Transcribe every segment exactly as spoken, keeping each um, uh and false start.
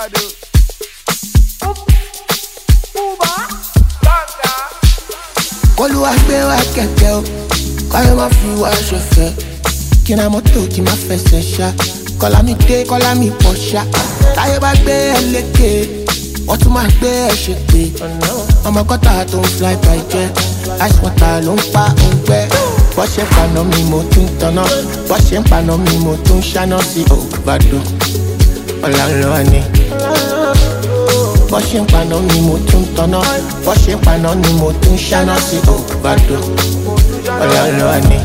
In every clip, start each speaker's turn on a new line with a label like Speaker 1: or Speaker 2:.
Speaker 1: Ovado.
Speaker 2: Kolu agbe wa kẹ̀kẹ́ o, kọ́lé má fi wá ṣọ̀fẹ́. Kí na mọ́tò kí má fẹsẹ̀ ṣá, kọ́lá mi dé kọ́lá mi pọ̀ ṣá. Táyé bá gbé ẹ lékè, wọ́n tún máa gbé ẹ ṣe pé. Ọmọ kọ́tà tó ń fly by jet, ice water ló ń pa òǹgbẹ. Bọ́ ṣe ń paná mi mo tún tanná, bọ́ ṣe ń paná mi mo tún ṣáná sí Ovado. Ọ̀la ńlọ ni. Bọ́ ṣe ń paná ni mo tún tanná, bọ́ ṣe ń paná ni mo tún ṣáná sí Ovado. Ọ̀la ńlọ ni.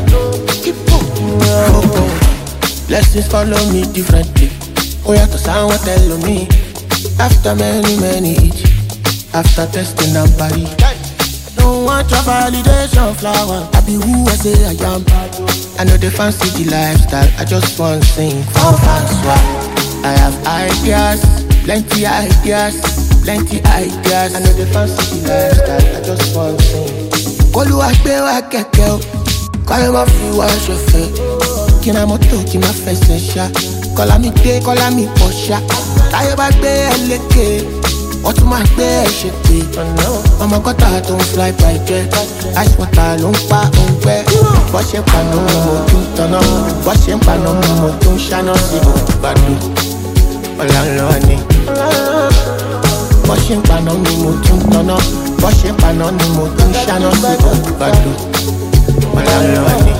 Speaker 2: Blessings follow me differently. Ó yàtọ̀ sáwọn tẹ̀lé mi. After many many hits, after testing and party. Don't want your validation flower. I be who I say I am. I know they fancy the lifestyle. I just want to sing for fans. I have ideas, plenty ideas, plenty ideas. I know they fancy the lifestyle. I just want to sing. Kolu agbe wa kẹ̀kẹ́ o, kọ́lé má fi wá ṣọ̀fẹ́. Kí na mọ́tò kí má fẹsẹ̀ ṣá, kọ́lá mi dé kọ́lá mi pọ̀ ṣá. Táyé bá gbé ẹ lékè, wọ́n tún máa gbé ẹ ṣe pé. Ọmọ kọ́tà tó ń fly by jet, ice water ló ń pa òǹgbẹ. Bọ́ ṣe ń paná mi mo tún tanná, bọ́ ṣe ń paná mi mo tún ṣáná sí Ovado. Ọ̀la ńlọ ni. Bọ́ ṣe ń paná mi mo tún tanná, bọ́ ṣe ń paná ni mo tún ṣáná sí Ovado. Ọ̀la ńlọ ni.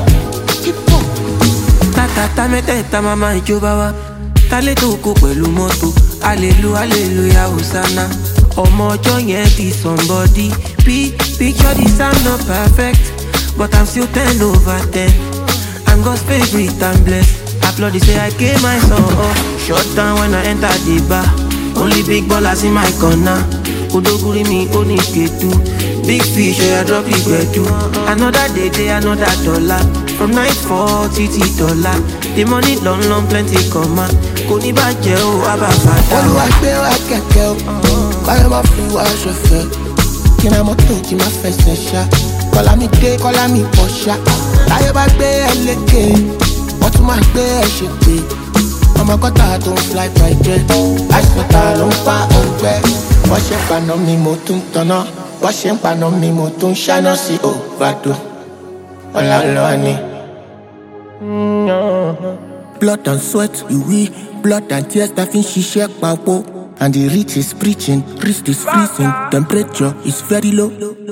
Speaker 3: Tata mẹ́tẹ̀ẹ̀ta mama ìjọba wa, tálẹ́ tó kó pẹ̀lú mọ́tò, alelu aleluya hosanna. Ọmọ ọjọ́ yẹn be somebody, P picture this I'm not perfect, but I'm still ten over ten. I'm God's favorite, I'm blessed. Applaud say I gave my son up. Shut down when I enter the bar. Only big ballers in my corner. Odoguri mi oniketu. Big fish, I drop it gbedu. Another day, day, another dollar. From night forty to dollar. The money long, long, plenty come out. Kò ní bàjẹ́ o, abàfàdà.
Speaker 2: Kolu agbe wa kẹ̀kẹ́ o, kọ́lé má fi wá ṣọ̀fẹ́. Kí na mọ́tò kí má fẹsẹ̀ ṣá, kọ́lá mi dé kọ́lá mi pọ̀ ṣá. Táyé bá gbé ẹ lékè, wọ́n tún máa gbé ẹ ṣe pé. Ọmọ kọ́tà tó ń fly by jet, ice water ló ń pa òǹgbẹ. Bọ́ ṣe ń paná mi mo tún tanná, bọ́ ṣe ń paná mi mo tún ṣáná sí Ovado. Ọ̀la ńlọ ni. Blood and sweat, ìwí, blood and tears that fin ṣiṣẹ́ papọ̀. And the rich is preaching, wrist is freezing, temperature is very low.